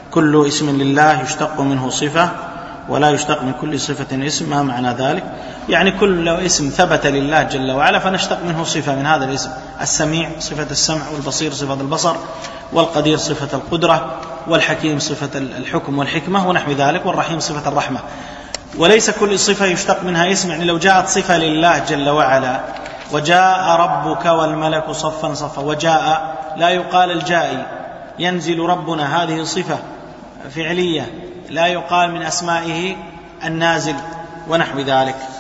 كل اسم لله يشتق منه صفة ولا يشتق من كل صفة اسم. ما معنى ذلك؟ يعني كل اسم ثبت لله جل وعلا فنشتق منه صفة من هذا الاسم. السميع صفة السمع، والبصير صفة البصر، والقدير صفة القدرة، والحكيم صفة الحكم والحكمة ونحو ذلك، والرحيم صفة الرحمة. وليس كل صفة يشتق منها اسم. يعني لو جاءت صفة لله جل وعلا وجاء ربك والملك صفا صفا، وجاء لا يقال الجائي، ينزل ربنا هذه صفة فعلية لا يقال من أسمائه النازل ونحو ذلك.